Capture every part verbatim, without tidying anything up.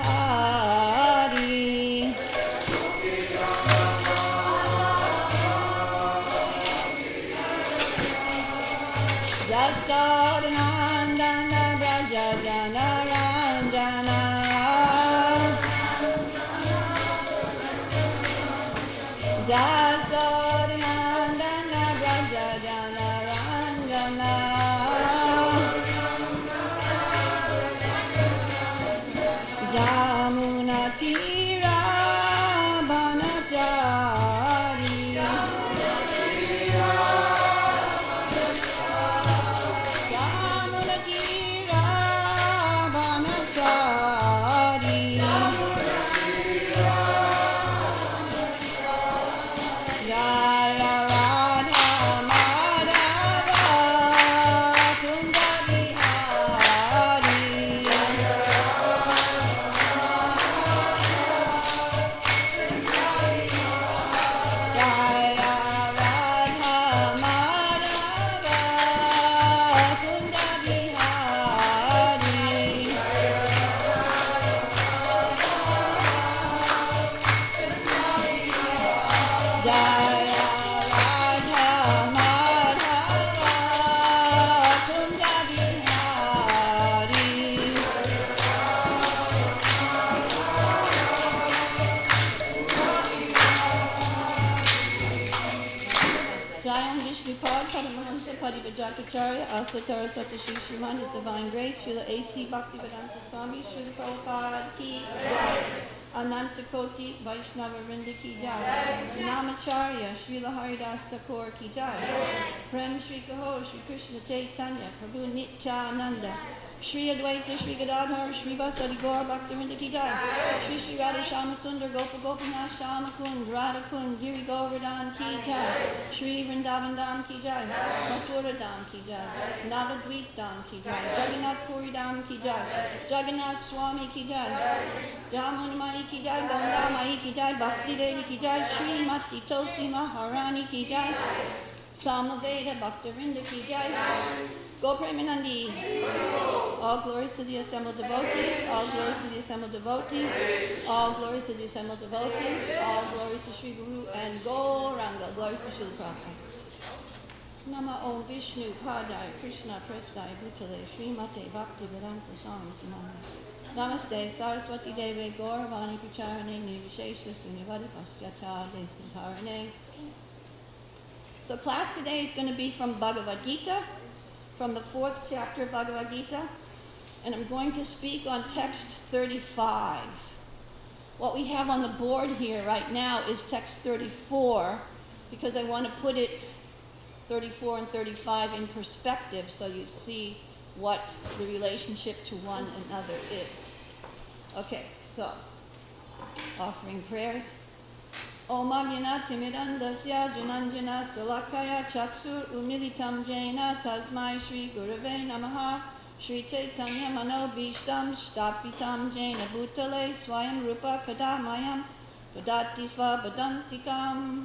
Jasodanandana Brajajana Ranjana Jasodanandana Brajajana Ranjana Jamuna Tira Banachari Bhattacharya, Asatara Satashi Shriman, His Divine Grace, Srila A C Bhaktivedanta Swami, Srila Prabhupada Ki Jai, Ananta Koti, Vaishnava Vrinda Ki Jai, Namacharya, Srila Haridas Thakur Ki Jai, Prem Shri Kaho, Shri Krishna Chaitanya, Prabhu Nityananda, Shri Advaita, Shri Gadadhar, Shri Vasari Gaur, Bhaktivinoda Ki Jai, Shri Shri Radha Shama Sundar, Gopa Gopinath, Shama Kund, Radha Kund, Giri Govardhan Ki Jai, Shri Vrindavan Dham Ki Jai, Mathura Dham Ki Jai, Navadvip Dham Ki Jai, Jagannath Puri Dham Ki Jai, Jagannath Swami Ki Jai, Jamuna Mai Ki Jai, Ganga Mai Ki Jai, Bhakti Devi Ki Jai, Shri Mati Tulsi Maharani Ki Jai, Samaveda Bhaktivinoda Ki Jai, Go Premanandi. All glories to the assembled devotees, all glories to the assembled devotees, all glories to the assembled devotees, all glories to Sri Guru and Gauranga, glories to Srila Prabhupada. Nama Om Vishnu Padaya Krishna Prestaya Bhutale Srimate Bhaktivedanta Swami Namaste. Namaste Saraswati Deve Gauravani Pracharane Nirvishesha Sunyavadi Pasyata Desankarane. So class today is going to be from Bhagavad Gita, from the fourth chapter of Bhagavad Gita, and I'm going to speak on text thirty-five. What we have on the board here right now is text thirty-four, because I want to put it thirty-four and thirty-five in perspective so you see what the relationship to one another is. Okay, so offering prayers. Om Ajnana Timidandasya Jananjana Salakaya Chaksur Umilitam Jaina Tasmai Shri Gurave Namaha Shri Chaitanya Mano Bhishtam Shtapitam Jaina Bhutale Swayam Rupa Kadamayam Vadati Svabadantikam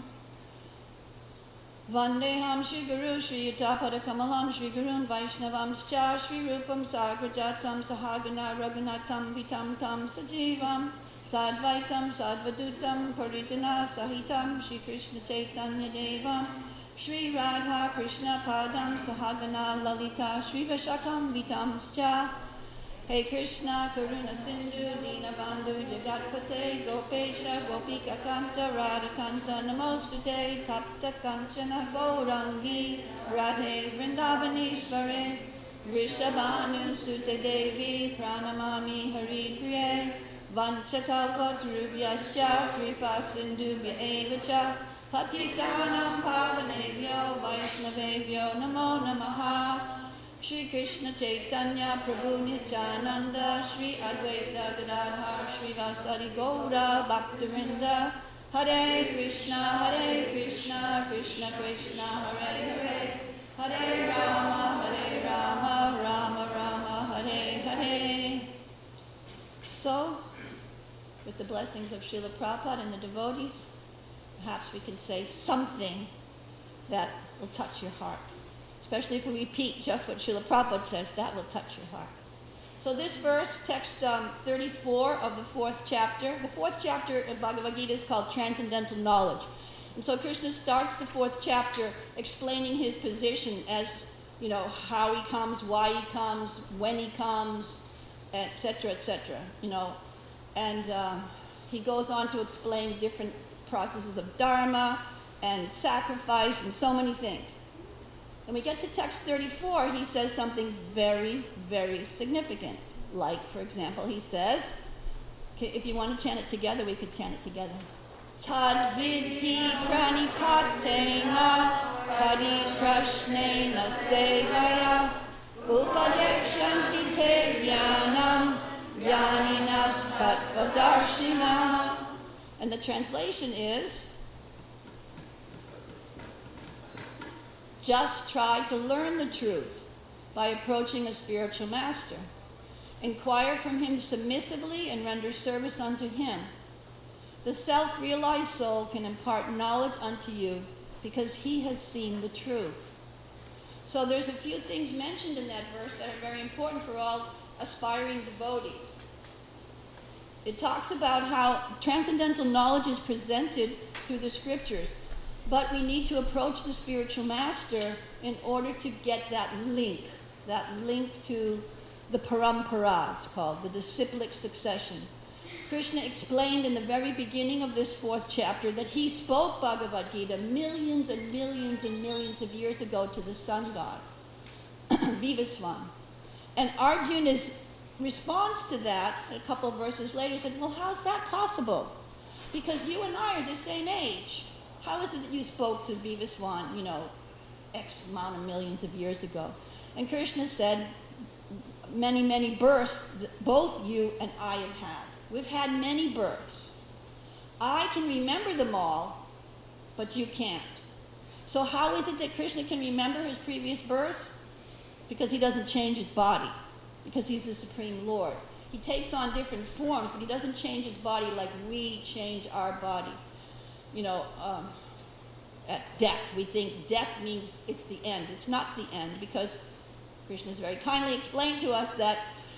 Vandeham Shri Guru Shri Yatapada Kamalam Shri Gurun Vaishnavam Scha Shri Rupam Sagrajatam Sahagana Raghunatam Vitam Tam Sajivam Sadvaitam Sadvadutam Parijana Sahitam Shri Krishna Chaitanya Devam Shri Radha Krishna Padam Sahagana Lalita Shri Vashakam Vitam Scha. Hey Krishna Karuna Sindhu Dinabandhu Jagatpate Gopesha Gopika Kanta Radhakanta Namostate Tapta Kanchana Gaurangi Radhe Vrindavaneshware Rishabhanu Sute Devi Pranamami Hari Priye Vanchakalpatarubhyascha Kripa Sindhubhya Evacha Patitanam Pavanebhyo Vaishnavebhyo Namo Namaha. Shri Krishna Chaitanya Prabhu Nityananda Shri Advaita Gadadhar Shri Vasari Gaura Bhaktivinoda Hare Krishna Hare Krishna Krishna Krishna Hare Hare Hare Rama Hare Rama Rama Rama Hare Hare. So, with the blessings of Srila Prabhupada and the devotees, perhaps we can say something that will touch your heart. Especially if we repeat just what Srila Prabhupada says, that will touch your heart. So this verse, text um, thirty-four of the fourth chapter, the fourth chapter of Bhagavad Gita is called Transcendental Knowledge. And so Krishna starts the fourth chapter explaining his position as, you know, how he comes, why he comes, when he comes, et cetera, et cetera, you know. And uh, he goes on to explain different processes of dharma and sacrifice and so many things. When we get to text thirty-four, he says something very, very significant. Like, for example, he says, if you want to chant it together, we could chant it together. Tad vidhi pranipatena pariprashnena sevaya upadekshanti te jnanam jnaninas tattvadarshina. And the translation is, just try to learn the truth by approaching a spiritual master. Inquire from him submissively and render service unto him. The self-realized soul can impart knowledge unto you because he has seen the truth. So there's a few things mentioned in that verse that are very important for all aspiring devotees. It talks about how transcendental knowledge is presented through the scriptures. But we need to approach the spiritual master in order to get that link, that link to the parampara, it's called, the disciplic succession. Krishna explained in the very beginning of this fourth chapter that he spoke Bhagavad Gita millions and millions and millions of years ago to the sun god, Vivaswan. And Arjuna's response to that, a couple of verses later, said, well, how's that possible? Because you and I are the same age. How is it that you spoke to Vivaswan, you know, X amount of millions of years ago? And Krishna said, many, many births both you and I have had. We've had many births. I can remember them all, but you can't. So how is it that Krishna can remember his previous births? Because he doesn't change his body, because he's the Supreme Lord. He takes on different forms, but he doesn't change his body like we change our body. You know, um, at death, we think death means it's the end. It's not the end, because Krishna has very kindly explained to us that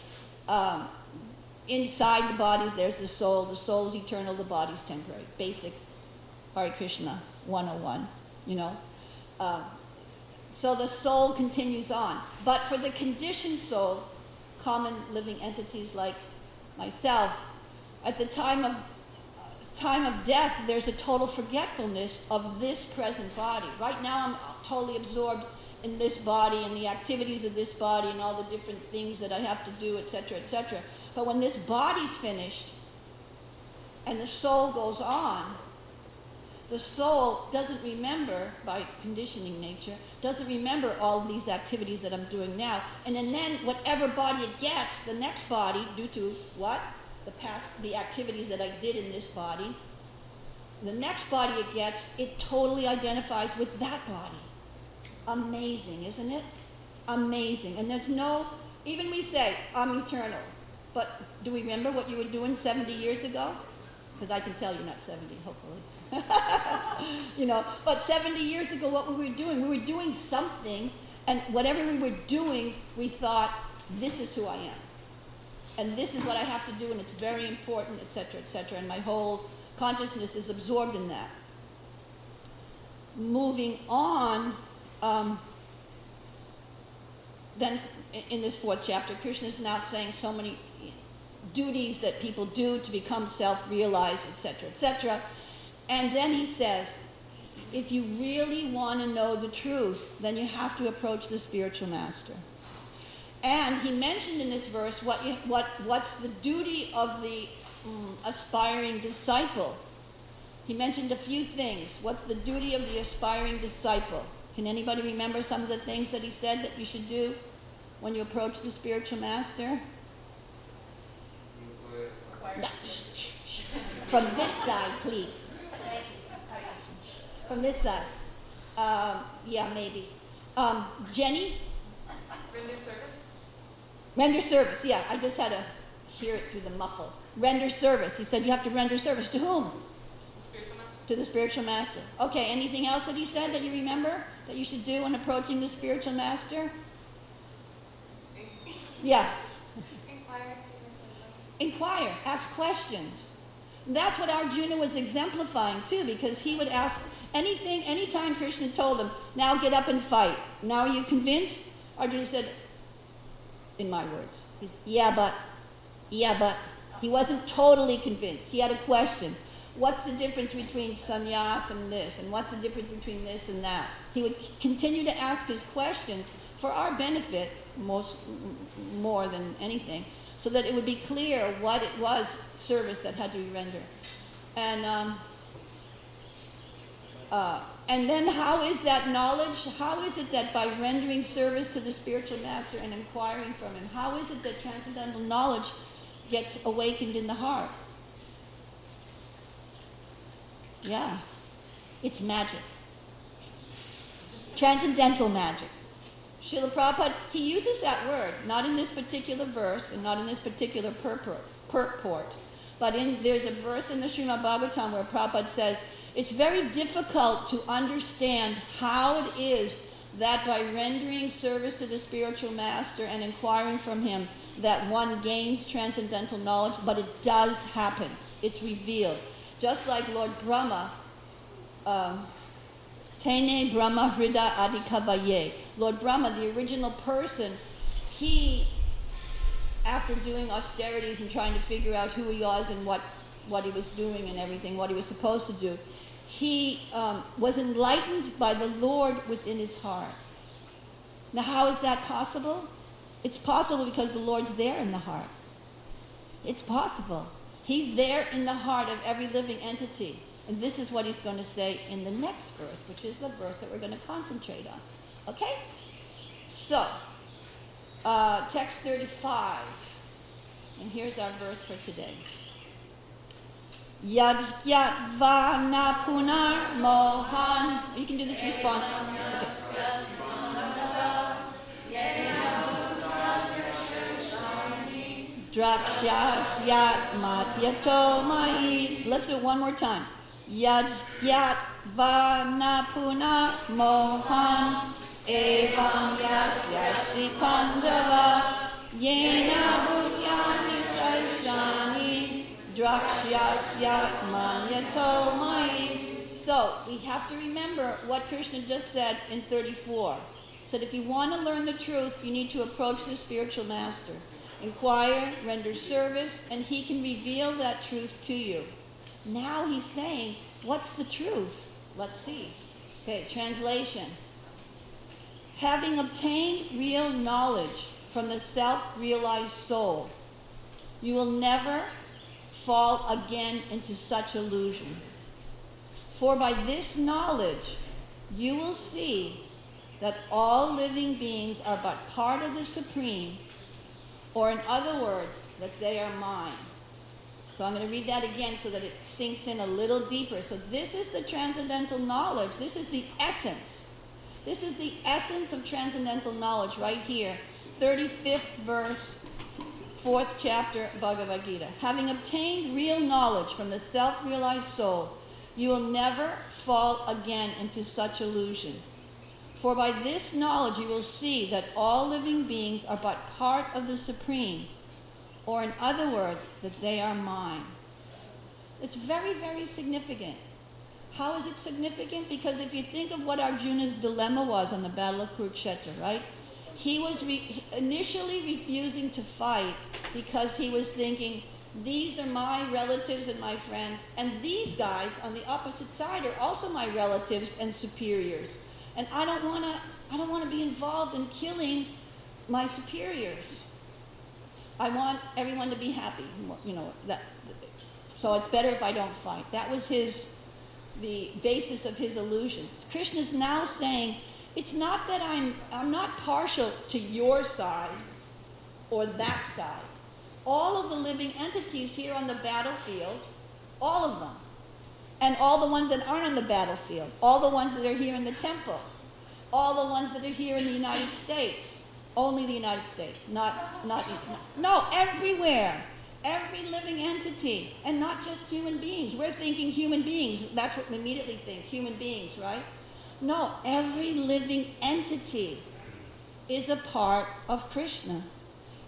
um, inside the body there's the soul. The soul is eternal, the body is temporary. Basic Hare Krishna one oh one, you know. Uh, so the soul continues on. But for the conditioned soul, common living entities like myself, at the time of time of death, there's a total forgetfulness of this present body. Right now, I'm totally absorbed in this body and the activities of this body and all the different things that I have to do, et cetera, et cetera. But when this body's finished and the soul goes on, the soul doesn't remember, by conditioning nature, doesn't remember all of these activities that I'm doing now. And then, then whatever body it gets, the next body, due to what? The past, the activities that I did in this body, the next body it gets, it totally identifies with that body. Amazing, isn't it? Amazing. And there's no, even we say, I'm eternal, but do we remember what you were doing seventy years ago? Because I can tell you're not seventy, hopefully. You know, but seventy years ago, what were we doing? We were doing something, and whatever we were doing, we thought, this is who I am. And this is what I have to do, and it's very important, et cetera, et cetera. And my whole consciousness is absorbed in that. Moving on, um, then in this fourth chapter, Krishna is now saying so many duties that people do to become self-realized, et cetera, et cetera. And then he says, if you really want to know the truth, then you have to approach the spiritual master. And he mentioned in this verse what you, what what's the duty of the um, aspiring disciple. He mentioned a few things. What's the duty of the aspiring disciple? Can anybody remember some of the things that he said that you should do when you approach the spiritual master? No. From this side, please. From this side. Um, yeah, maybe. Um, Jenny? Render service. Render service, yeah. I just had to hear it through the muffle. Render service. He said you have to render service. To whom? Spiritual master. To the spiritual master. Okay, anything else that he said that you remember that you should do when approaching the spiritual master? Yeah. Inquire Inquire, ask questions. That's what Arjuna was exemplifying too, because he would ask anything, anytime Krishna told him, now get up and fight. Now are you convinced? Arjuna said, in my words, he's, yeah, but, yeah, but. He wasn't totally convinced. He had a question. What's the difference between sannyas and this? And what's the difference between this and that? He would continue to ask his questions for our benefit, most more than anything, so that it would be clear what it was service that had to be rendered. And um, uh, and then how is that knowledge? How is it that by rendering service to the spiritual master and inquiring from him, how is it that transcendental knowledge gets awakened in the heart? Yeah, it's magic. Transcendental magic. Srila Prabhupada, he uses that word, not in this particular verse and not in this particular purport, purport, but in, there's a verse in the Srimad Bhagavatam where Prabhupada says, it's very difficult to understand how it is that by rendering service to the spiritual master and inquiring from him, that one gains transcendental knowledge, but it does happen. It's revealed. Just like Lord Brahma, um, Tene Brahma Hrida Adikavaye. Lord Brahma, the original person, he, after doing austerities and trying to figure out who he was and what, what he was doing and everything, what he was supposed to do, he um, was enlightened by the Lord within his heart. Now, how is that possible? It's possible because the Lord's there in the heart. It's possible. He's there in the heart of every living entity. And this is what he's going to say in the next verse, which is the verse that we're going to concentrate on. Okay? So, uh, text thirty-five. And here's our verse for today. Yad yat va na punar mohan. You can do this response. Okay. Drakshas yat madhyato mai. Let's do it one more time. Yad yat va na puna mohan evam yasyasi pandava yena bhutyani saishani drakshas yat madhyato mai. So we have to remember what Krishna just said in thirty-four. He said if you want to learn the truth, you need to approach the spiritual master. Inquire, render service, and he can reveal that truth to you. Now he's saying, what's the truth? Let's see. Okay, translation. Having obtained real knowledge from the self-realized soul, you will never fall again into such illusion. For by this knowledge, you will see that all living beings are but part of the Supreme, or in other words, that they are mine. So I'm going to read that again so that it sinks in a little deeper. So this is the transcendental knowledge. This is the essence. This is the essence of transcendental knowledge right here. thirty-fifth verse, fourth chapter, Bhagavad Gita. Having obtained real knowledge from the self-realized soul, you will never fall again into such illusion. For by this knowledge you will see that all living beings are but part of the Supreme, or in other words, that they are mine. It's very, very significant. How is it significant? Because if you think of what Arjuna's dilemma was on the Battle of Kurukshetra, right? He was re- initially refusing to fight because he was thinking, these are my relatives and my friends, and these guys on the opposite side are also my relatives and superiors. And I don't want to I don't want to be involved in killing my superiors. I want everyone to be happy, you know, that so it's better if I don't fight. That was his the basis of his illusions. Krishna's now saying, it's not that I'm I'm not partial to your side or that side. All of the living entities here on the battlefield, all of them, and all the ones that aren't on the battlefield, all the ones that are here in the temple, all the ones that are here in the United States, only the United States, not, not, no, everywhere, every living entity, and not just human beings. We're thinking human beings, that's what we immediately think, human beings, right? No, every living entity is a part of Krishna.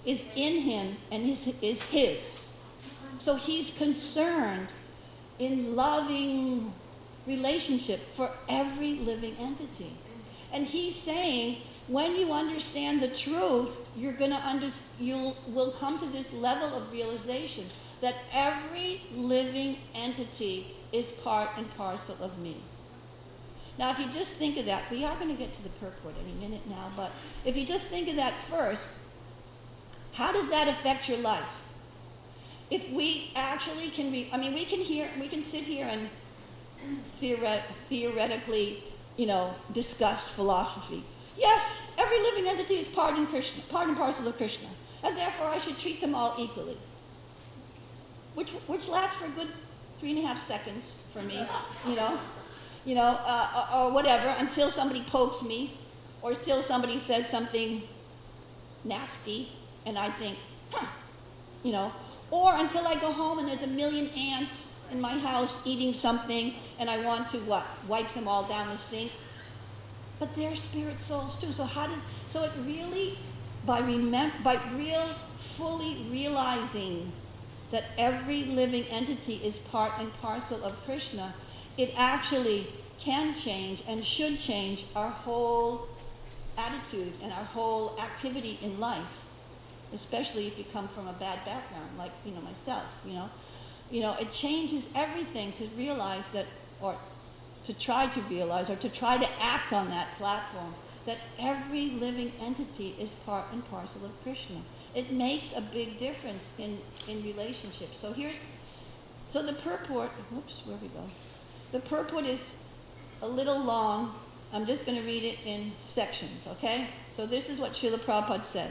is in him and is, is his. So he's concerned in loving relationship for every living entity. And he's saying, when you understand the truth, you're going to under, you'll will come to this level of realization that every living entity is part and parcel of me. Now, if you just think of that, we are going to get to the purport any minute now, but if you just think of that first, how does that affect your life? If we actually can be, I mean, we can hear, we can sit here and theoret- theoretically, you know, discuss philosophy. Yes, every living entity is part and Krishna, part and parcel of Krishna, and therefore I should treat them all equally. Which, which lasts for a good three and a half seconds for me, you know, you know, uh, or, or whatever, until somebody pokes me, or until somebody says something nasty, and I think, huh, you know, or until I go home and there's a million ants in my house eating something, and I want to what? Wipe them all down the sink. But they're spirit souls too. So how does? So it really, by remem- by real, fully realizing that every living entity is part and parcel of Krishna, it actually can change and should change our whole attitude and our whole activity in life, especially if you come from a bad background, like, you know, myself, you know. You know, it changes everything to realize that, or to try to realize, or to try to act on that platform, that every living entity is part and parcel of Krishna. It makes a big difference in, in relationships. So here's, so the purport, whoops, where we go? The purport is a little long. I'm just going to read it in sections, okay? So this is what Srila Prabhupada says.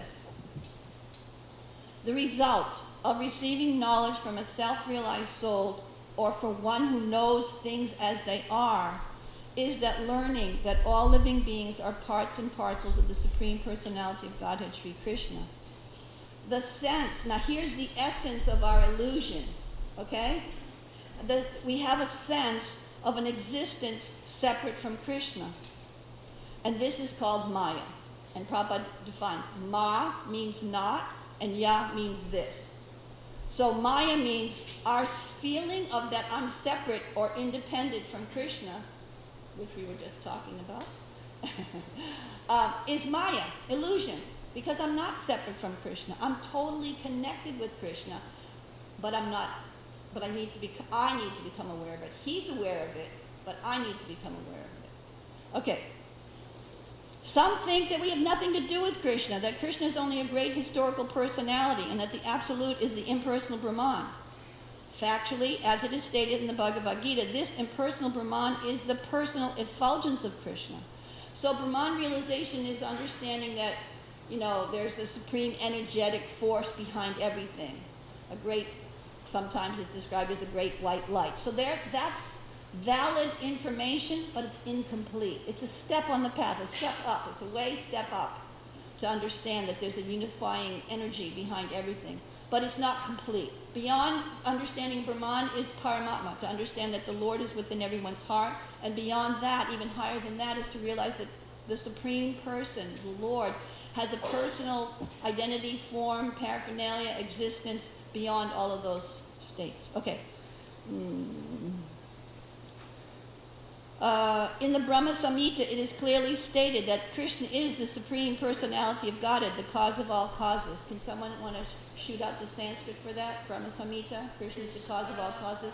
The result of receiving knowledge from a self-realized soul, or for one who knows things as they are, is that learning that all living beings are parts and parcels of the Supreme Personality of Godhead, Sri Krishna. The sense, now here's the essence of our illusion, okay? The, we have a sense of an existence separate from Krishna. And this is called Maya. And Prabhupada defines, Ma means not, and Ya means this. So Maya means our feeling of that I'm separate or independent from Krishna, which we were just talking about, uh, is Maya, illusion, because I'm not separate from Krishna. I'm totally connected with Krishna, but I'm not, but I need to be, I need to become aware of it. He's aware of it, but I need to become aware of it. Okay. Some think that we have nothing to do with Krishna, that Krishna is only a great historical personality, and that the Absolute is the impersonal Brahman. Factually, as it is stated in the Bhagavad Gita, this impersonal Brahman is the personal effulgence of Krishna. So Brahman realization is understanding that, you know, there's a supreme energetic force behind everything. A great, sometimes it's described as a great white light. So there, that's valid information, but it's incomplete. It's a step on the path, a step up. It's a way step up to understand that there's a unifying energy behind everything. But it's not complete. Beyond understanding Brahman is Paramatma, to understand that the Lord is within everyone's heart. And beyond that, even higher than that, is to realize that the Supreme Person, the Lord, has a personal identity, form, paraphernalia, existence beyond all of those states. Okay. Mm. Uh, in the Brahma Samhita, it is clearly stated that Krishna is the Supreme Personality of Godhead, the cause of all causes. Can someone want to sh- shoot out the Sanskrit for that? Brahma Samhita, Krishna is the cause of all causes.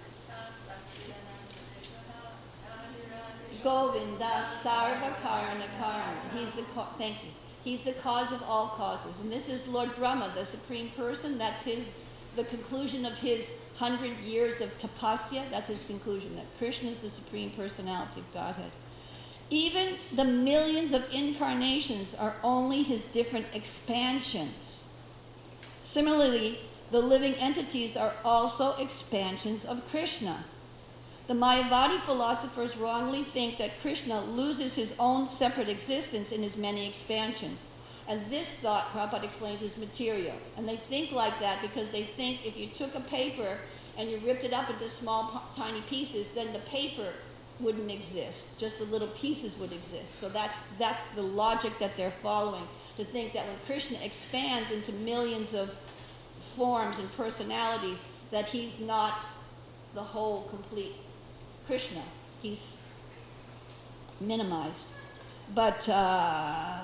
Govinda Sarva Karana Karana. He's the ca- thank you. He's the cause of all causes, and this is Lord Brahma, the Supreme Person. That's his, the conclusion of his hundred years of tapasya. That's his conclusion, that Krishna is the Supreme Personality of Godhead. Even the millions of incarnations are only his different expansions. Similarly, the living entities are also expansions of Krishna. The Mayavadi philosophers wrongly think that Krishna loses his own separate existence in his many expansions. And this thought, Prabhupada explains, is material. And they think like that because they think if you took a paper and you ripped it up into small, tiny pieces, then the paper wouldn't exist. Just the little pieces would exist. So that's, that's the logic that they're following. to think that when Krishna expands into millions of forms and personalities, that he's not the whole, complete Krishna. He's minimized. But uh,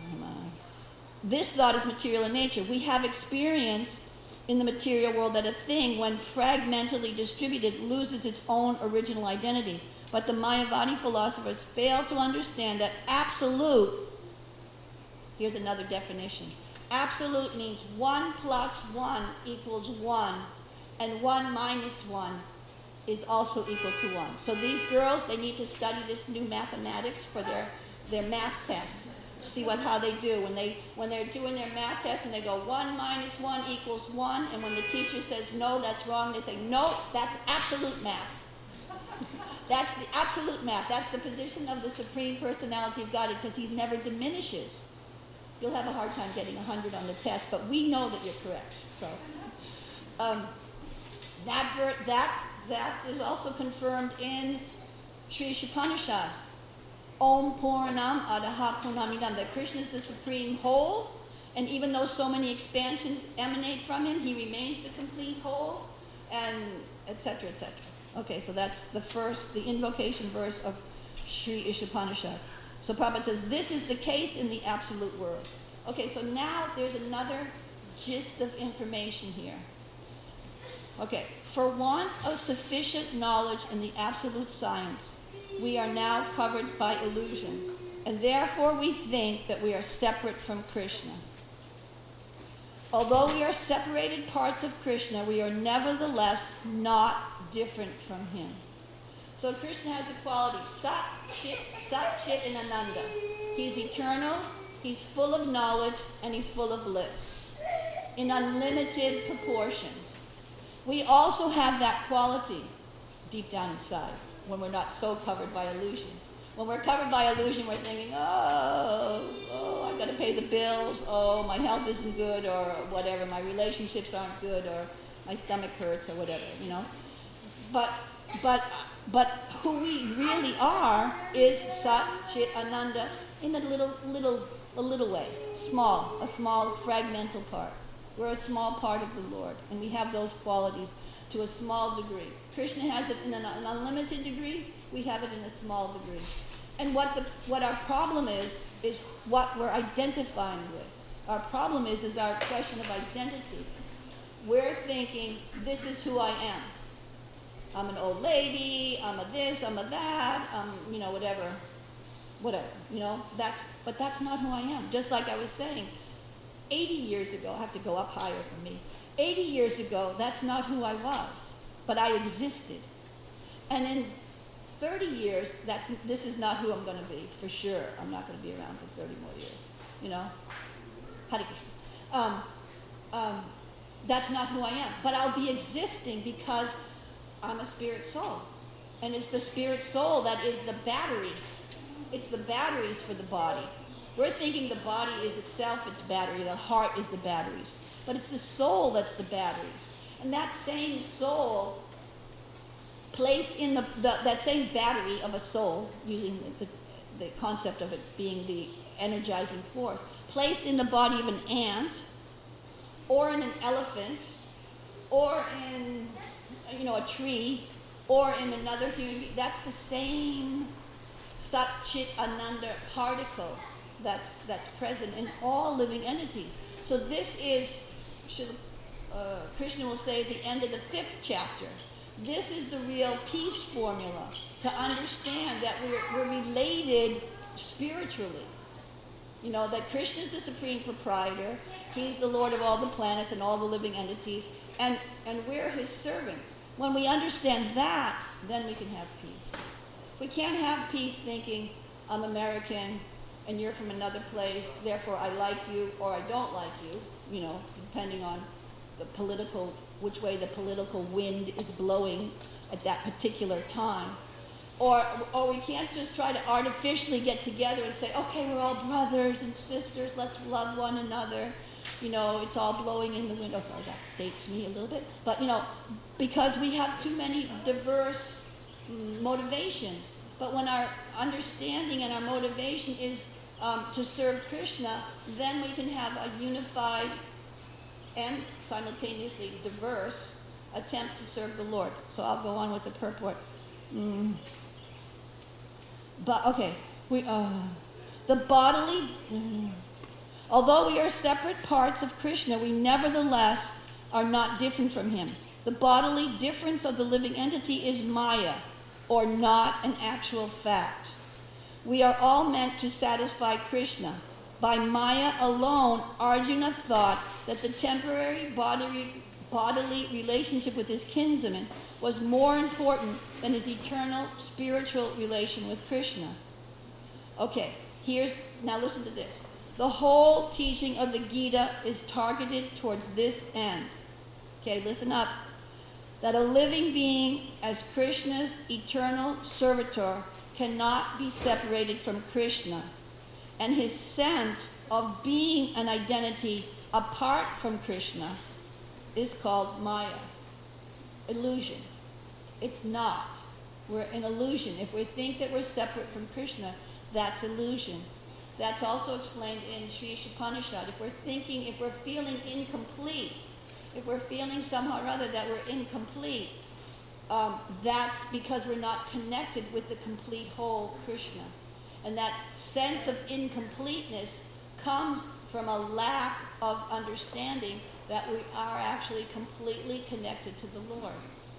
this thought is material in nature. We have experience in the material world that a thing, when fragmentally distributed, loses its own original identity. But the Mayavadi philosophers fail to understand that absolute, here's another definition, absolute means one plus one equals one, and one minus one is also equal to one. So these girls, they need to study this new mathematics for their, their math tests. See what how they do when they when they're doing their math test and they go one minus one equals one, and when the teacher says no, that's wrong, they say no, that's absolute math. That's the absolute math. That's the position of the Supreme Personality of God, because he never diminishes. You'll have a hard time getting a hundred on the test, but we know that you're correct. So um, that ver- that that is also confirmed in Sri Ishopanishad. Om Purnam Adaha Purnamidam, that Krishna is the supreme whole, and even though so many expansions emanate from him, he remains the complete whole, and et cetera, et cetera. Okay, so that's the first, the invocation verse of Sri Ishopanishad. So Prabhupada says, this is the case in the absolute world. Okay, so now there's another gist of information here. Okay, for want of sufficient knowledge in the absolute science, we are now covered by illusion, and therefore we think that we are separate from Krishna. Although we are separated parts of Krishna, we are nevertheless not different from him. So Krishna has a quality, Sat, Chit, Sat, Chit, and Ananda. He's eternal, he's full of knowledge, and he's full of bliss in unlimited proportions. We also have that quality deep down inside, when we're not so covered by illusion. When we're covered by illusion, we're thinking, oh, oh, I've got to pay the bills, oh, my health isn't good, or whatever, my relationships aren't good, or my stomach hurts, or whatever, you know. But, but, but who we really are is Sat, Chit, Ananda in a little, little, a little way, small, a small fragmental part. We're a small part of the Lord, and we have those qualities to a small degree. Krishna has it in an, an unlimited degree, we have it in a small degree. And what the what our problem is, is what we're identifying with. Our problem is, is our question of identity. We're thinking, this is who I am. I'm an old lady, I'm a this, I'm a that, I'm, you know, whatever, whatever, you know, that's, but that's not who I am. Just like I was saying, eighty years ago, I have to go up higher for me, eighty years ago, that's not who I was. But I existed. And in thirty years, that's, this is not who I'm going to be, for sure. I'm not going to be around for thirty more years, you know? Hare Krishna. Um, um, that's not who I am. But I'll be existing because I'm a spirit soul. And it's the spirit soul that is the batteries. It's the batteries for the body. We're thinking the body is itself its battery, the heart is the batteries. But it's the soul that's the batteries. And that same soul, placed in the, the that same battery of a soul, using the, the, the concept of it being the energizing force, placed in the body of an ant, or in an elephant, or in, you know, a tree, or in another human being, that's the same Sat Chit Ananda particle that's that's present in all living entities. So this is, Uh, Krishna will say at the end of the fifth chapter, this is the real peace formula, to understand that we're, we're related spiritually. You know, that Krishna is the supreme proprietor, he's the Lord of all the planets and all the living entities, and, and we're his servants. When we understand that, then we can have peace. We can't have peace thinking, I'm American, and you're from another place, therefore I like you, or I don't like you, you know, depending on the political, which way the political wind is blowing at that particular time. Or, or we can't just try to artificially get together and say, okay, we're all brothers and sisters, let's love one another. You know, it's all blowing in the wind. Oh, sorry, that dates me a little bit. But, you know, because we have too many diverse motivations. But when our understanding and our motivation is um, to serve Krishna, then we can have a unified and simultaneously diverse attempt to serve the Lord. So I'll go on with the purport. Mm. But okay, we uh, the bodily. Mm, although we are separate parts of Krishna, we nevertheless are not different from him. The bodily difference of the living entity is Maya, or not an actual fact. We are all meant to satisfy Krishna. By Maya alone, Arjuna thought that the temporary bodily, bodily relationship with his kinsman was more important than his eternal spiritual relation with Krishna. Okay, here's, now listen to this. The whole teaching of the Gita is targeted towards this end. Okay, listen up. That a living being as Krishna's eternal servitor cannot be separated from Krishna, and his sense of being an identity apart from Krishna is called Maya, illusion. It's not. We're in illusion. If we think that we're separate from Krishna, that's illusion. That's also explained in Sri Ishopanishad. If we're thinking, if we're feeling incomplete, if we're feeling somehow or other that we're incomplete, um, that's because we're not connected with the complete whole Krishna. And that sense of incompleteness comes from a lack of understanding that we are actually completely connected to the Lord.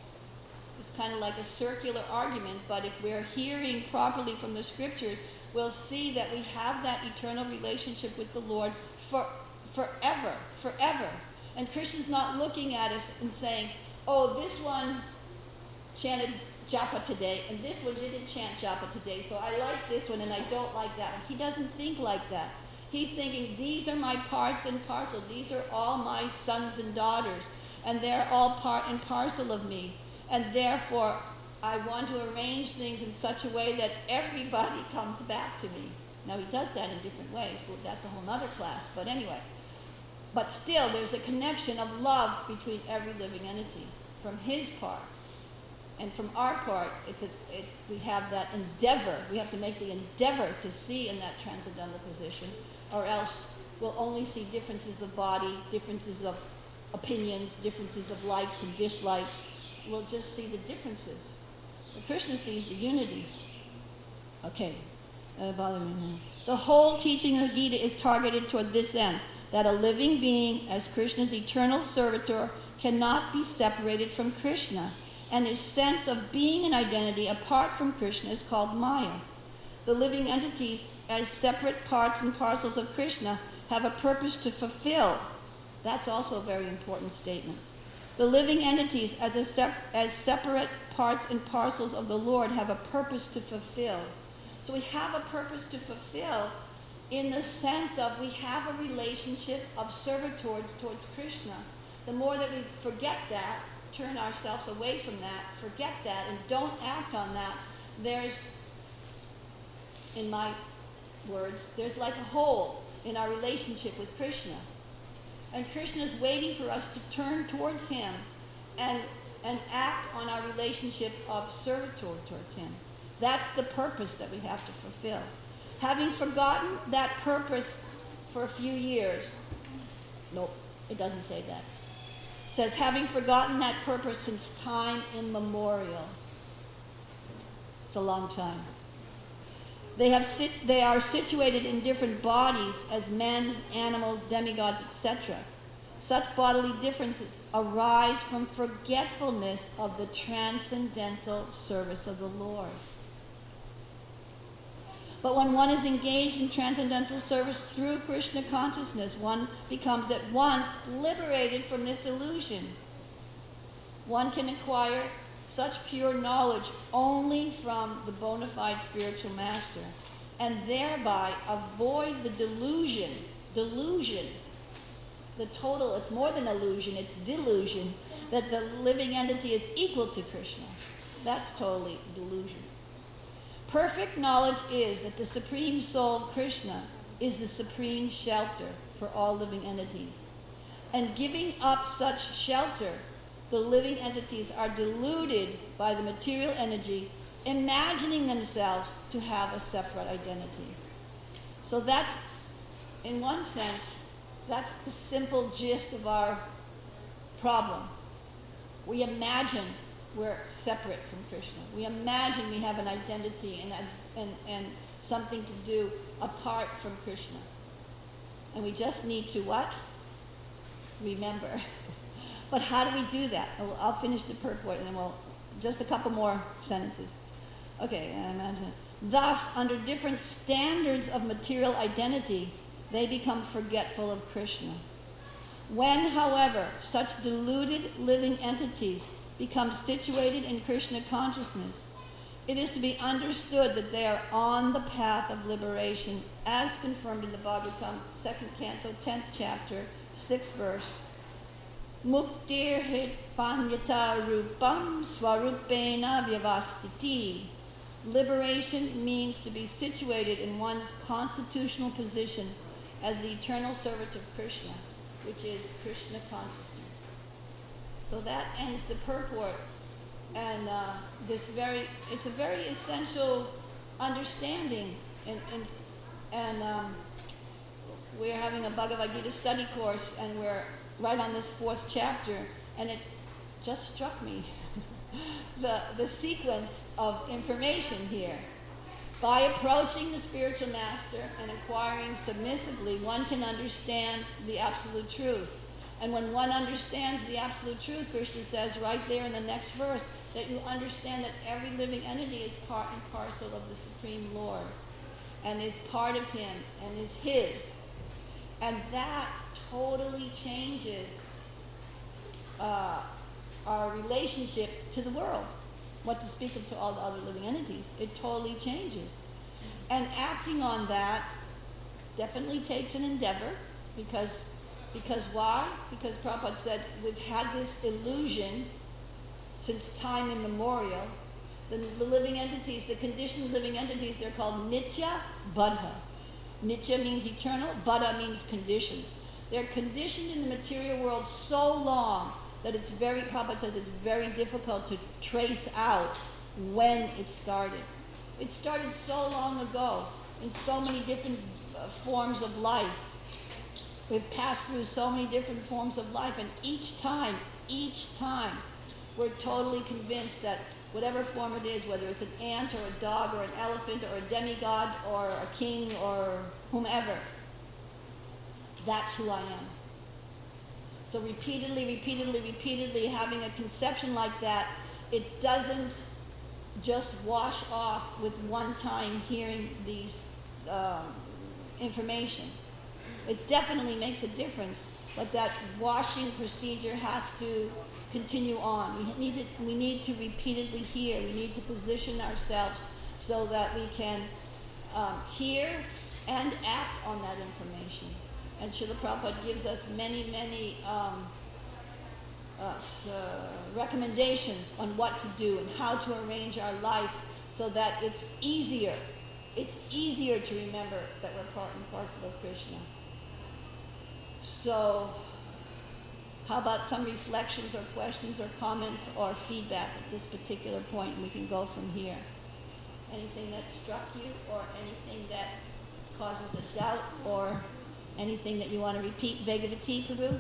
It's kind of like a circular argument, but if we're hearing properly from the scriptures, we'll see that we have that eternal relationship with the Lord for forever, forever. And Krishna's not looking at us and saying, oh, this one chanted japa today, and this one didn't chant japa today, so I like this one and I don't like that one. He doesn't think like that. He's thinking, these are my parts and parcels. These are all my sons and daughters, and they're all part and parcel of me. And therefore, I want to arrange things in such a way that everybody comes back to me. Now, he does that in different ways. Well, that's a whole other class. But anyway, but still, there's a connection of love between every living entity from his part. And from our part, it's a, it's, we have that endeavor. We have to make the endeavor to see in that transcendental position, or else we'll only see differences of body, differences of opinions, differences of likes and dislikes. We'll just see the differences. But Krishna sees the unity. Okay. Uh, the whole teaching of the Gita is targeted toward this end, that a living being, as Krishna's eternal servitor, cannot be separated from Krishna, and his sense of being an identity apart from Krishna is called Maya. The living entities, as separate parts and parcels of Krishna, have a purpose to fulfill. That's also a very important statement. The living entities, as, a sep- as separate parts and parcels of the Lord, have a purpose to fulfill. So we have a purpose to fulfill in the sense of we have a relationship of servitude towards Krishna. The more that we forget that, turn ourselves away from that, forget that, and don't act on that, there's, in my words, there's like a hole in our relationship with Krishna. And Krishna is waiting for us to turn towards him and, and act on our relationship of servitude towards him. That's the purpose that we have to fulfill. Having forgotten that purpose for a few years, nope, it doesn't say that. It says, having forgotten that purpose since time immemorial. It's a long time. They, have sit- they are situated in different bodies as men, animals, demigods, et cetera. Such bodily differences arise from forgetfulness of the transcendental service of the Lord. But when one is engaged in transcendental service through Krishna consciousness, one becomes at once liberated from this illusion. One can acquire such pure knowledge only from the bona fide spiritual master, and thereby avoid the delusion, delusion, the total, it's more than illusion, it's delusion, that the living entity is equal to Krishna. That's totally delusion. Perfect knowledge is that the Supreme Soul, Krishna, is the supreme shelter for all living entities. And giving up such shelter, the living entities are deluded by the material energy, imagining themselves to have a separate identity. So that's, in one sense, that's the simple gist of our problem. We imagine we're separate from Krishna. We imagine we have an identity and, and, and something to do apart from Krishna. And we just need to what? Remember. But how do we do that? I'll, I'll finish the purport and then we'll, just a couple more sentences. Okay, I imagine. Thus, under different standards of material identity, they become forgetful of Krishna. When, however, such deluded living entities become situated in Krishna consciousness, it is to be understood that they are on the path of liberation, as confirmed in the Bhagavatam, second canto, tenth chapter, sixth verse. Muktir hit panyata rupam swarupena vyavastiti. Liberation means to be situated in one's constitutional position as the eternal servant of Krishna, which is Krishna consciousness. So that ends the purport. And uh, this very, it's a very essential understanding. And, and, and um, we're having a Bhagavad Gita study course, and we're right on this fourth chapter, and it just struck me. the, the sequence of information here. By approaching the spiritual master and inquiring submissively, one can understand the absolute truth. And when one understands the absolute truth, Krishna says right there in the next verse, that you understand that every living entity is part and parcel of the Supreme Lord, and is part of him, and is his. And that totally changes uh, our relationship to the world. What to speak of to all the other living entities. It totally changes. And acting on that definitely takes an endeavor, because because why? Because Prabhupada said we've had this illusion since time immemorial. The, the living entities, the conditioned living entities, they're called Nitya Baddha. Nitya means eternal, Baddha means conditioned. They're conditioned in the material world so long that it's very, Prabhupada says it's very difficult to trace out when it started. It started so long ago in so many different uh, forms of life. We've passed through so many different forms of life, and each time, each time, we're totally convinced that whatever form it is, whether it's an ant or a dog or an elephant or a demigod or a king or whomever, that's who I am. So repeatedly, repeatedly, repeatedly having a conception like that, it doesn't just wash off with one time hearing these um, information. It definitely makes a difference, but that washing procedure has to continue on. We need to, we need to repeatedly hear. We need to position ourselves so that we can um, hear and act on that information. And Srila Prabhupada gives us many, many um, uh, uh, recommendations on what to do and how to arrange our life so that it's easier. It's easier to remember that we're part and parcel of Krishna. So, how about some reflections or questions or comments or feedback at this particular point, and we can go from here. Anything that struck you, or anything that causes a doubt, or anything that you want to repeat? Bhagavati, Prabhu?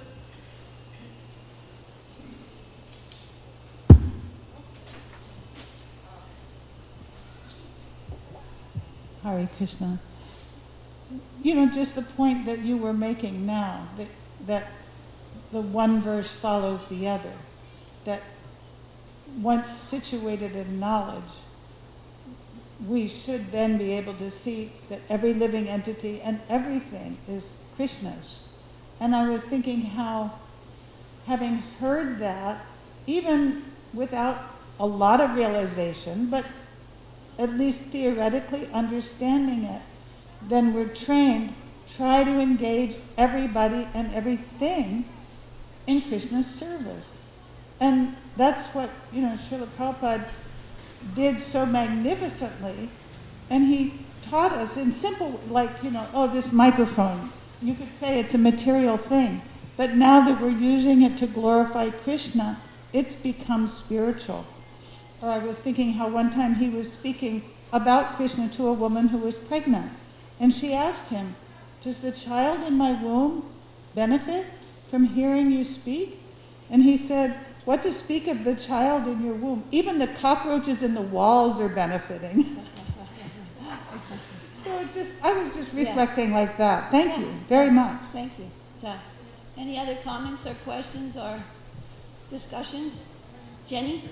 Hare Krishna. You know, just the point that you were making now, that, that the one verse follows the other, that once situated in knowledge, we should then be able to see that every living entity and everything is Krishna's. And I was thinking how, having heard that, even without a lot of realization, but at least theoretically understanding it, then we're trained, try to engage everybody and everything in Krishna's service. And that's what, you know, Srila Prabhupada did so magnificently, and he taught us in simple, like, you know, oh, this microphone, you could say it's a material thing, but now that we're using it to glorify Krishna, it's become spiritual. Or I was thinking how one time he was speaking about Krishna to a woman who was pregnant, And she asked him, "Does the child in my womb benefit from hearing you speak?" And he said, "What to speak of the child in your womb? Even the cockroaches in the walls are benefiting." So it just, I was just Yeah. reflecting like that. Thank Yeah. you very much. Thank you. So, any other comments or questions or discussions? Jenny?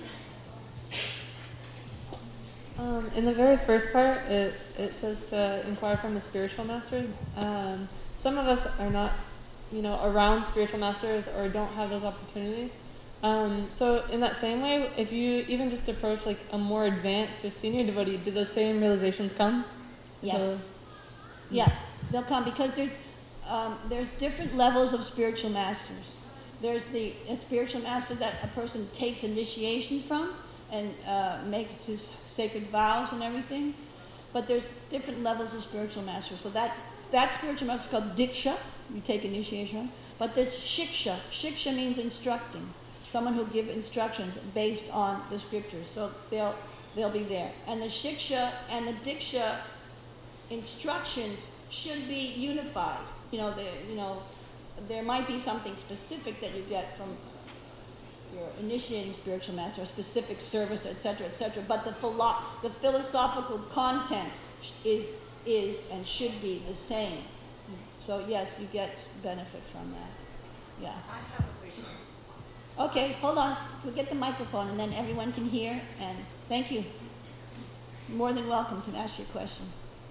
Um, in the very first part, it, it says to inquire from the spiritual master. Um, some of us are not, you know, around spiritual masters or don't have those opportunities. Um, so in that same way, if you even just approach like a more advanced or senior devotee, do those same realizations come? Yes. So- Yeah, they'll come because there's, um, there's different levels of spiritual masters. There's the a spiritual master that a person takes initiation from and uh, makes his sacred vows and everything. But there's different levels of spiritual masters. So that that spiritual master is called Diksha, you take initiation from. But there's Shiksha. Shiksha means instructing. Someone who give instructions based on the scriptures. So they'll they'll be there. And the Shiksha and the Diksha instructions should be unified. You know, the, you know, there might be something specific that you get from your initiating spiritual master, a specific service, et cetera, et cetera. But the philo- the philosophical content is is and should be the same. So yes, you get benefit from that. Yeah. I have a question. Okay, hold on. We'll get the microphone and then everyone can hear. And thank you. You're more than welcome to ask your question.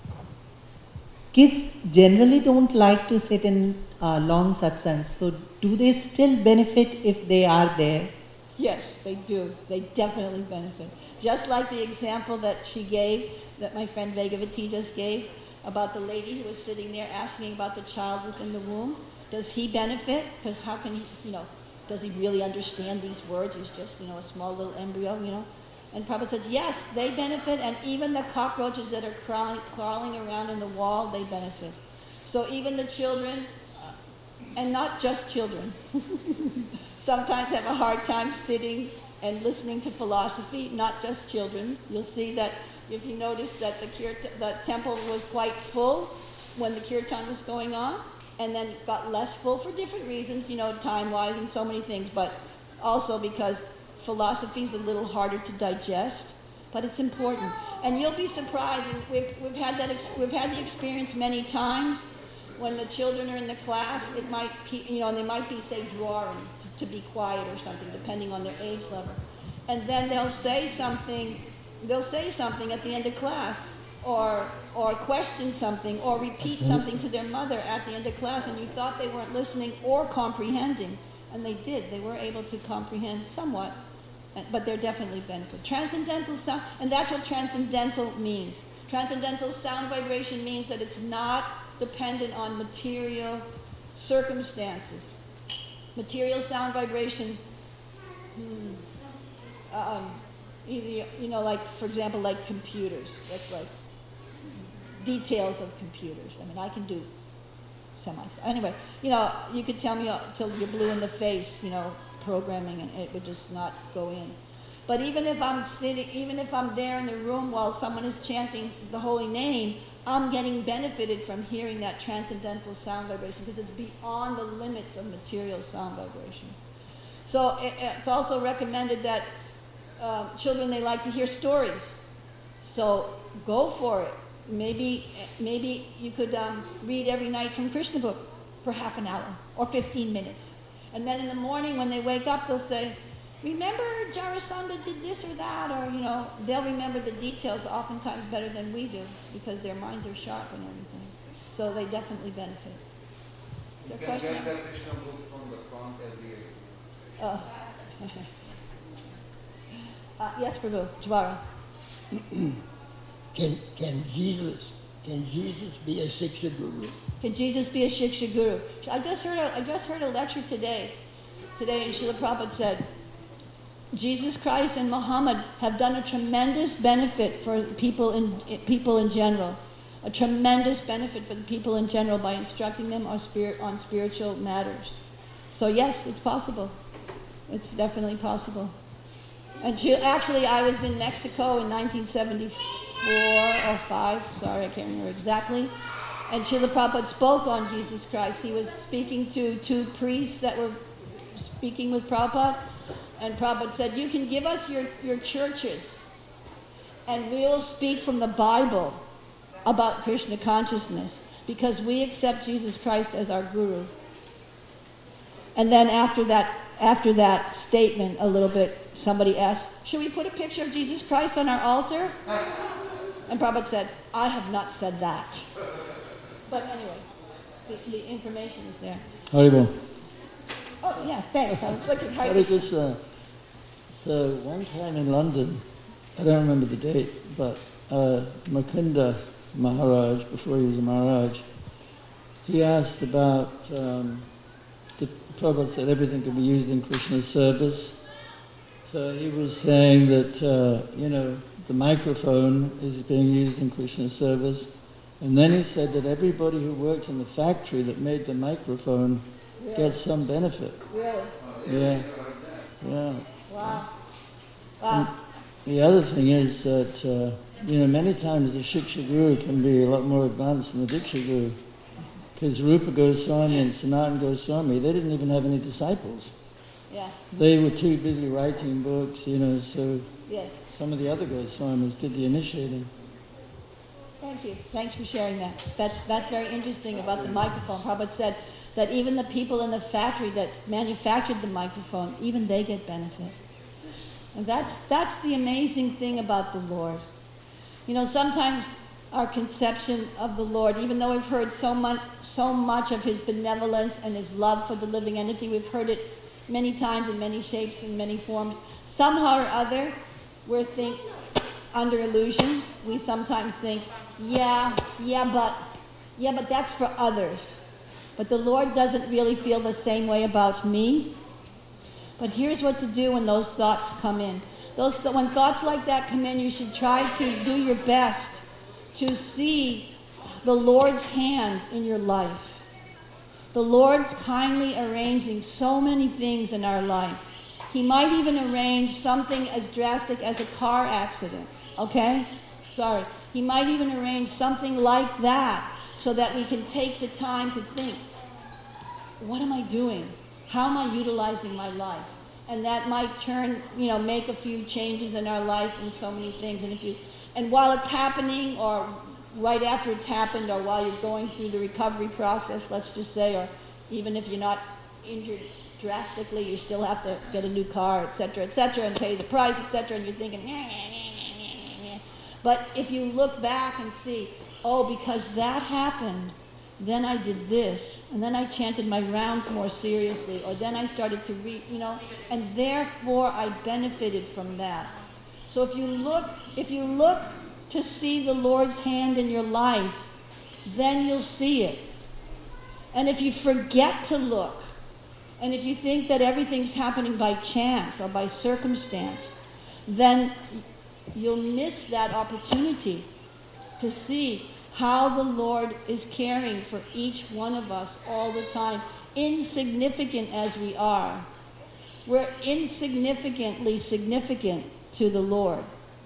Kids generally don't like to sit in uh, long satsangs, so do they still benefit if they are there? Yes, they do. They definitely benefit. Just like the example that she gave, that my friend Vegavati just gave, about the lady who was sitting there asking about the child within the womb. Does he benefit? Because how can he, you know, does he really understand these words? He's just, you know, a small little embryo, you know. And Prabhupada says, yes, they benefit, and even the cockroaches that are crawling, crawling around in the wall, they benefit. So even the children, uh, and not just children, sometimes have a hard time sitting and listening to philosophy, not just children. You'll see that if you notice that the, kirt- the temple was quite full when the kirtan was going on, and then got less full for different reasons, you know, time-wise and so many things, but also because philosophy is a little harder to digest, but it's important. And you'll be surprised, and we've, we've, had that ex- we've had the experience many times when the children are in the class, it might, pe- you know, and they might be, say, drawing to, to be quiet or something, depending on their age level. And then they'll say something, they'll say something at the end of class, or or question something, or repeat something to their mother at the end of class, and you thought they weren't listening or comprehending, and they did. They were able to comprehend somewhat, but they're definitely benefit. Transcendental sound, and that's what transcendental means. Transcendental sound vibration means that it's not dependent on material circumstances. Material sound vibration, hmm, um, either, you know, like, for example, like computers. That's like details of computers. I mean, I can do semi. Anyway, you know, you could tell me till you're blue in the face, you know, programming, and it would just not go in. But even if I'm sitting, even if I'm there in the room while someone is chanting the holy name, I'm getting benefited from hearing that transcendental sound vibration because it's beyond the limits of material sound vibration. So it, it's also recommended that uh, children, they like to hear stories. So go for it. Maybe, maybe you could um, read every night from Krishna book for half an hour or fifteen minutes. And then in the morning when they wake up, they'll say, remember Jarasandha did this or that, or, you know, they'll remember the details oftentimes better than we do because their minds are sharp and everything. So they definitely benefit. Is You there a can question? get the Krishna book from the front every year. Oh. uh, yes, Prabhu, Jwara. Can, can Jesus, can Jesus be a Shiksha Guru? Can Jesus be a Shiksha Guru? I just heard a, I just heard a lecture today. Today, Srila Prabhupada said, Jesus Christ and Muhammad have done a tremendous benefit for people in people in general, a tremendous benefit for the people in general by instructing them on spirit on spiritual matters. So yes, it's possible. It's definitely possible. And she, actually, I was in Mexico in nineteen seventy-four or five. Sorry, I can't remember exactly. And Srila Prabhupada spoke on Jesus Christ. He was speaking to two priests that were speaking with Prabhupada. And Prabhupada said, you can give us your, your churches and we'll speak from the Bible about Krishna consciousness because we accept Jesus Christ as our guru. And then after that, after that statement a little bit, somebody asked, should we put a picture of Jesus Christ on our altar? And Prabhupada said, I have not said that. But anyway, the, the information is there. Haribol. Oh, yeah, thanks. I was looking hard. Hare Krishna. So one time in London, I don't remember the date, but uh, Mukunda Maharaj, before he was a Maharaj, he asked about, um, the Prabhupada said everything can be used in Krishna's service. So he was saying that, uh, you know, the microphone is being used in Krishna's service. And then he said that everybody who worked in the factory that made the microphone Really? gets some benefit. Really? Yeah, yeah. Wow. Wow. The other thing is that, uh, you know, many times the Shiksha Guru can be a lot more advanced than the Diksha Guru. Because Rupa Goswami and Sanatana Goswami, they didn't even have any disciples. Yeah. They were too busy writing books, you know, so Yes. some of the other Goswamis did the initiating. Thank you. Thanks for sharing that. That's, that's very interesting about the microphone. Prabhupada said that even the people in the factory that manufactured the microphone, even they get benefit. And that's, that's the amazing thing about the Lord. You know, sometimes our conception of the Lord, even though we've heard so much, so much of His benevolence and His love for the living entity, we've heard it many times in many shapes and many forms. Somehow or other, we think under illusion. We sometimes think, yeah, yeah, but, yeah, but that's for others. But the Lord doesn't really feel the same way about me. But here's what to do when those thoughts come in. Those th- when thoughts like that come in, you should try to do your best to see the Lord's hand in your life. The Lord's kindly arranging so many things in our life. He might even arrange something as drastic as a car accident, okay? Sorry. He might even arrange something like that so that we can take the time to think, what am I doing? How am I utilizing my life? And that might turn, you know, make a few changes in our life and so many things. And if you, and while it's happening, or right after it's happened, or while you're going through the recovery process, let's just say, or even if you're not injured drastically, you still have to get a new car, et cetera, et cetera, and pay the price, et cetera, and you're thinking, nah, nah, nah, nah, nah. But if you look back and see, oh, because that happened, then I did this, and then I chanted my rounds more seriously, or then I started to read, you know, and therefore I benefited from that. So if you look, if you look to see the Lord's hand in your life, then you'll see it. And if you forget to look, and if you think that everything's happening by chance or by circumstance, then you'll miss that opportunity to see how the Lord is caring for each one of us all the time, insignificant as we are. We're insignificantly significant to the Lord.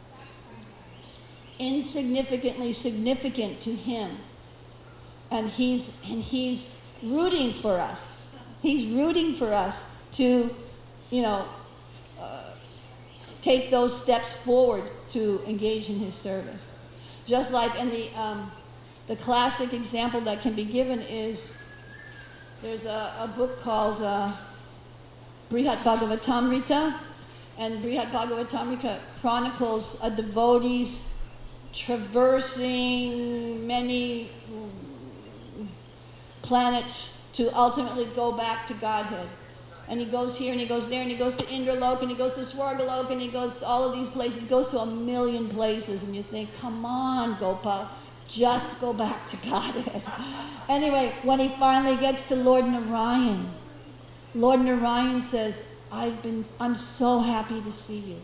Insignificantly significant to Him. And He's, and He's rooting for us. He's rooting for us to, you know, uh, take those steps forward to engage in His service. Just like, and the, um, the classic example that can be given is, there's a, a book called uh, Brihat Bhagavatamrita, and Brihat Bhagavatamrita chronicles a devotee's traversing many planets to ultimately go back to Godhead. And he goes here and he goes there and he goes to Indralok and he goes to Swargalok and he goes to all of these places. He goes to a million places and you think, come on, Gopal, just go back to Godhead. Anyway, when he finally gets to Lord Narayan, Lord Narayan says, I've been, I'm so happy to see you.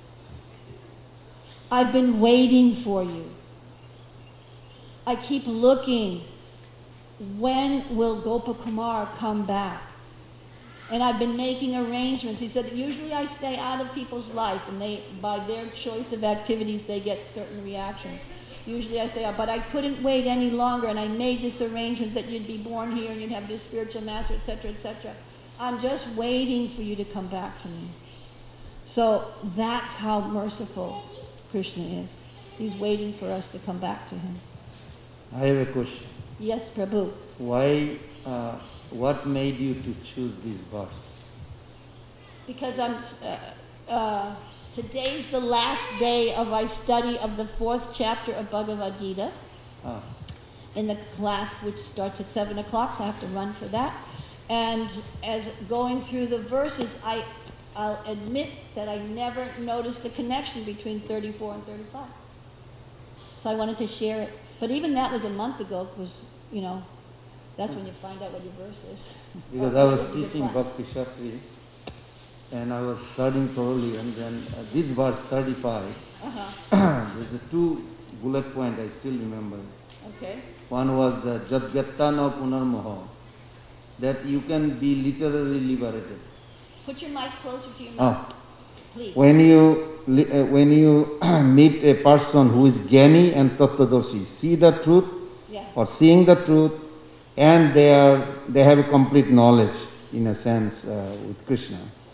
I've been waiting for you. I keep looking. When will Gopakumar come back? And I've been making arrangements. He said, usually I stay out of people's life, and they, by their choice of activities, they get certain reactions. Usually I say, oh, but I couldn't wait any longer, and I made this arrangement that you'd be born here and you'd have this spiritual master, et cetera, et cetera. I'm just waiting for you to come back to me. So that's how merciful Krishna is. He's waiting for us to come back to him. I have a question. Yes, Prabhu. Why, uh, what made you to choose this verse? Because I'm, uh, uh, today's the last day of our study of the fourth chapter of Bhagavad Gita Ah, in the class which starts at seven o'clock, so I have to run for that. And as going through the verses, I, I'll admit that I never noticed the connection between thirty-four and thirty-five. So I wanted to share it. But even that was a month ago, because, you know, that's when you find out what your verse is. because Or I was what your teaching class. Bhakti Shastri and I was studying thoroughly, and then uh, this verse thirty-five, Uh-huh. there's a two bullet point I still remember. Okay. One was the Jadgattana Punarmoha, that you can be literally liberated. Put your mic closer to your mouth, Ah. please. When you li- uh, when you meet a person who is Gyani and Tattvadarshi, see the truth Yeah. or seeing the truth, and they are they have a complete knowledge in a sense uh, with Krishna.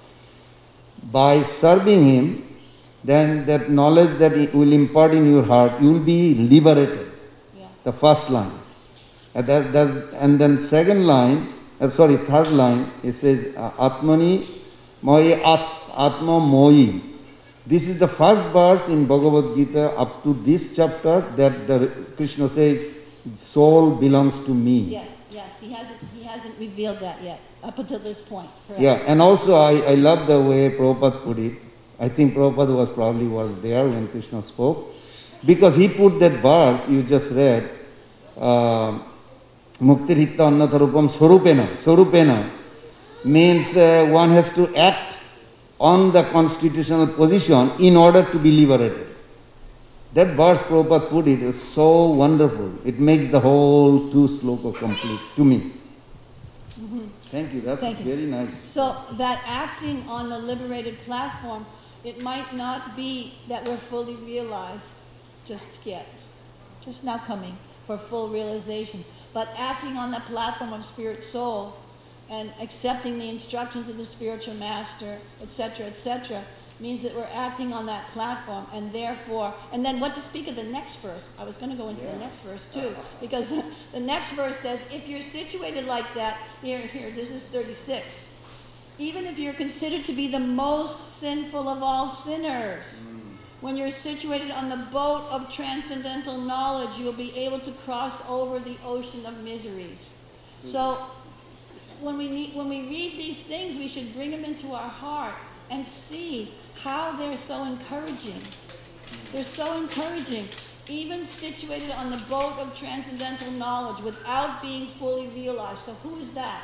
By serving him, then that knowledge that he will impart in your heart, you will be liberated. Yeah. The first line. And, that, that's, and then second line, uh, sorry, third line, it says, uh, Atmani Moi At, Atma Moi. This is the first verse in Bhagavad Gita up to this chapter that the Krishna says, soul belongs to me. Yes, yes. He hasn't he hasn't revealed that yet, up until this point. Correct. Yeah, and also I, I love the way Prabhupada put it. I think Prabhupada was probably was there when Krishna spoke. Because he put that verse you just read, uh, Muktir Hitta Annatharupam Swarupena. Swarupena means uh, one has to act on the constitutional position in order to be liberated. That verse Prabhupada put it is so wonderful. It makes the whole two sloka complete to me. Mhm. Thank you. That's Thank you. very nice. So that acting on the liberated platform, it might not be that we're fully realized just yet, just now coming for full realization, but acting on the platform of spirit soul and accepting the instructions of the spiritual master, et cetera, et cetera, means that we're acting on that platform, and therefore, and then what to speak of the next verse. I was going to go into the next verse too, because the next verse says, if you're situated like that, here, here, this is thirty-six, even if you're considered to be the most sinful of all sinners, when you're situated on the boat of transcendental knowledge, you'll be able to cross over the ocean of miseries. So, when we need, when we read these things, we should bring them into our heart and see how they're so encouraging. They're so encouraging. Even situated on the boat of transcendental knowledge without being fully realized. So who is that?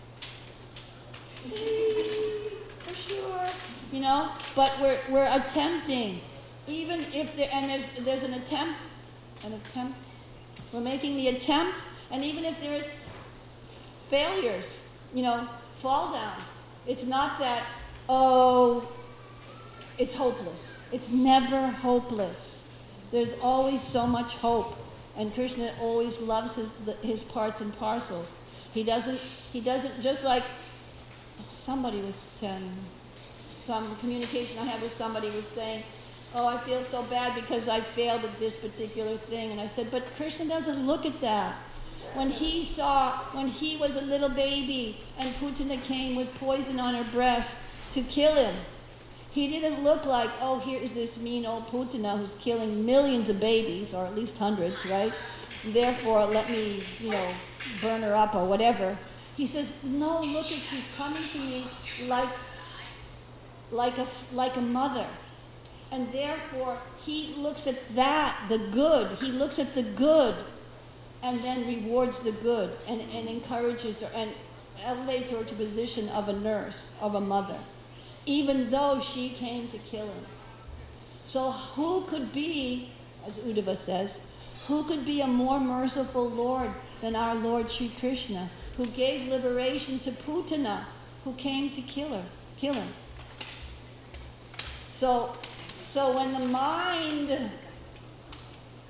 Me, for sure. You know, but we're we're attempting. Even if there, and there's there's an attempt, an attempt. We're making the attempt, and even if there's failures, you know, fall downs, it's not that, oh, it's hopeless. It's never hopeless. There's always so much hope, and Krishna always loves his his parts and parcels. He doesn't he doesn't just like somebody was saying, some communication I had with somebody was saying, oh, I feel so bad because I failed at this particular thing, and I said, but Krishna doesn't look at that. When he saw, when he was a little baby and Putana came with poison on her breast to kill him, he didn't look like, oh, here's this mean old Putana who's killing millions of babies, or at least hundreds, right? Therefore, let me, you know, burn her up or whatever. He says, no, look at, she's coming to me like, like a, like a mother. And therefore, he looks at that, the good. He looks at the good and then rewards the good and, and encourages her and elevates her to a position of a nurse, of a mother, even though she came to kill him. So who could be, as Uddhava says, who could be a more merciful Lord than our Lord Sri Krishna, who gave liberation to Putana, who came to kill her, kill him. So, so when the mind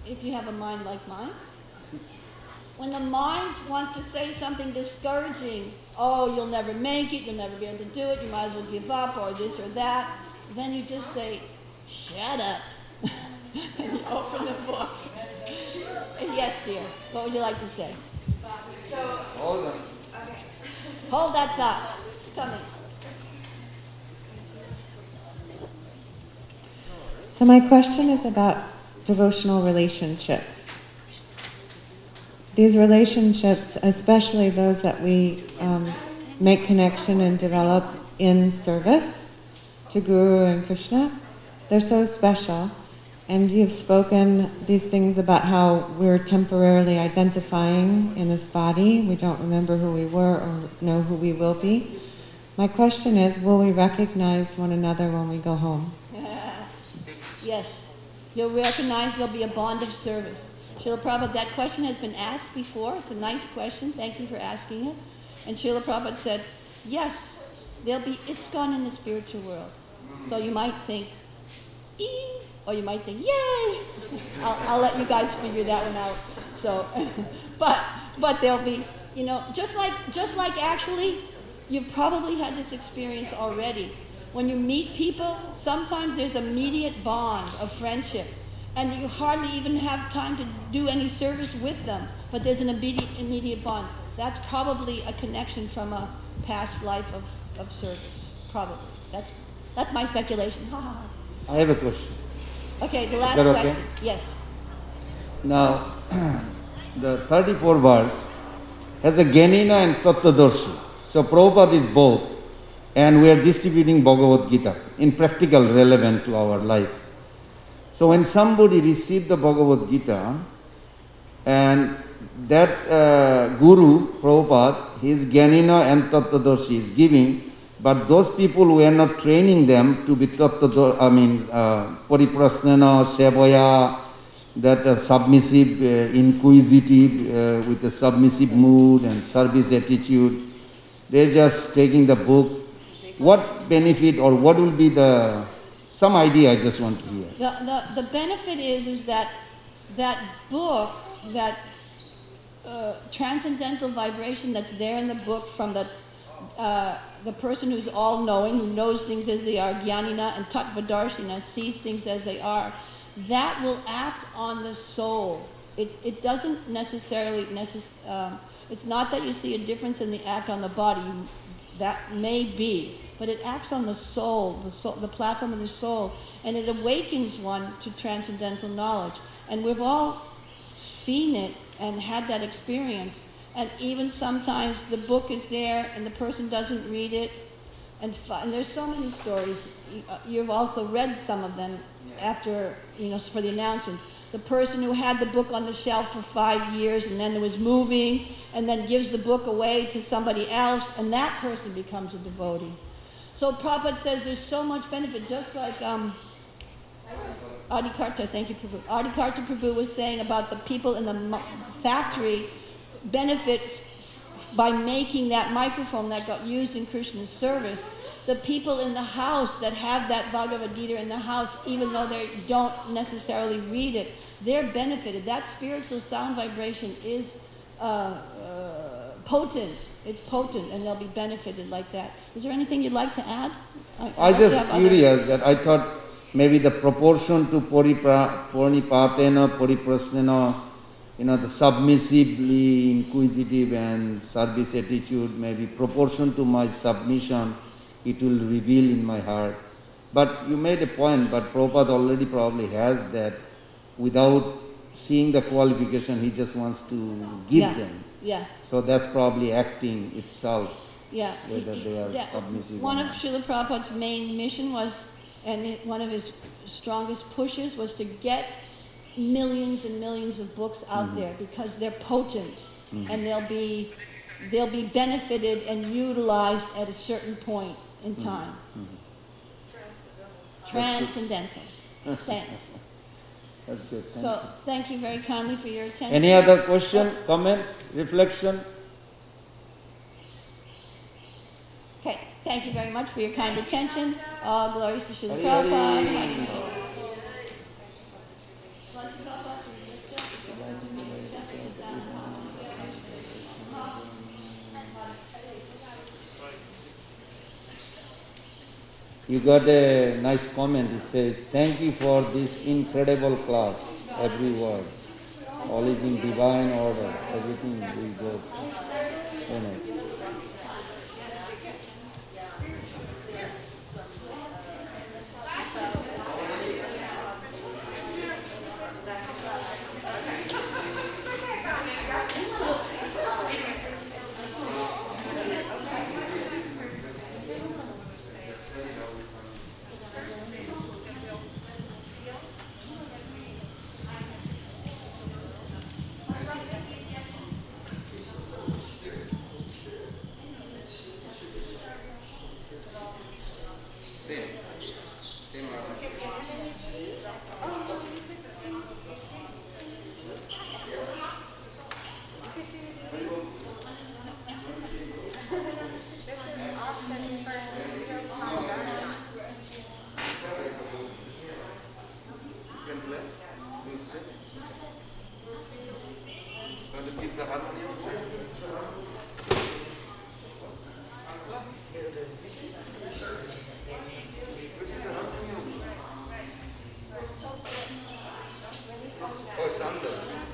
if you have a mind like mine. When the mind wants to say something discouraging, oh, you'll never make it, you'll never be able to do it, you might as well give up, or this or that, then you just say, shut up. And you open the book. And yes, dear, what would you like to say? Hold on. Hold that thought. Coming. So my question is about devotional relationships. These relationships, especially those that we um, make connection and develop in service to Guru and Krishna, they're so special. And you've spoken these things about how we're temporarily identifying in this body. We don't remember who we were or know who we will be. My question is, will we recognize one another when we go home? Yes. You'll recognize there'll be a bond of service. Srila Prabhupada, that question has been asked before. It's a nice question. Thank you for asking it. And Srila Prabhupada said, yes, there'll be ISKCON in the spiritual world. So you might think, ee, or you might think, yay! I'll, I'll let you guys figure that one out. So, but but there'll be, you know, just like just like actually, you've probably had this experience already. When you meet people, sometimes there's immediate bond of friendship, and you hardly even have time to do any service with them, but there's an immediate immediate bond. That's probably a connection from a past life of, of service. Probably. That's that's my speculation. Ha ha ha. I have a question. Okay, the last Is that okay? question. Yes. Now, the thirty-fourth verse has a Gyanina and Tattvadarshi. So Prabhupada is both, and we are distributing Bhagavad Gita in practical relevant to our life. So when somebody receives the Bhagavad Gita, and that uh, Guru, Prabhupada, his Gyanina and Tattvadarshi is giving, but those people who are not training them to be Tattvadarshi, I mean, uh, Pariprasnana, Sevaya, that uh, submissive, uh, inquisitive, uh, with a submissive mood and service attitude, they're just taking the book. What benefit or what will be the, some idea I just want to hear. The, the, the benefit is, is that that book, that uh, transcendental vibration that's there in the book from the uh, the person who's all-knowing, who knows things as they are, Jnanina, and Tattvadarshina, sees things as they are, that will act on the soul. It, it doesn't necessarily, necess- um, it's not that you see a difference in the act on the body, you, that may be, but it acts on the soul, the soul, the platform of the soul, and it awakens one to transcendental knowledge. And we've all seen it and had that experience. And even sometimes the book is there and the person doesn't read it. And, fi- and there's so many stories. You- uh, You've also read some of them after, you know, for the announcements. The person who had the book on the shelf for five years and then was moving and then gives the book away to somebody else, and that person becomes a devotee. So Prabhupada says there's so much benefit, just like um, Adikarta, thank you, Prabhu. Adikarta Prabhu was saying about the people in the mu- factory benefit by making that microphone that got used in Krishna's service. The people in the house that have that Bhagavad Gita in the house, even though they don't necessarily read it, they're benefited. That spiritual sound vibration is uh, uh, potent. It's potent, and they'll be benefited like that. Is there anything you'd like to add? I, I just curious that I thought maybe the proportion to paripra, parnipatena, pariprasnena, you know, the submissively inquisitive and service attitude, maybe proportion to my submission, it will reveal in my heart. But you made a point, but Prabhupada already probably has that. Without seeing the qualification, he just wants to give Yeah. them. Yeah. So that's probably acting itself. Yeah. Whether they are Yeah. submissive One or of not. Srila Prabhupada's main mission was, and it- one of his strongest pushes was to get millions and millions of books out Mhm. there because they're potent Mhm. and they'll be they'll be benefited and utilized at a certain point in Mhm. time. Mhm. Transcendental. Thanks. That's good. Thank So you. thank you very kindly for your attention. Any other question, comments, reflection? Okay, thank you very much for your kind attention. All glories to Srila Hari, Hari. Prabhupada. you got a nice comment. It says, thank you for this incredible class, every word. All is in divine order, everything we go through. So nice. Oh, it's under.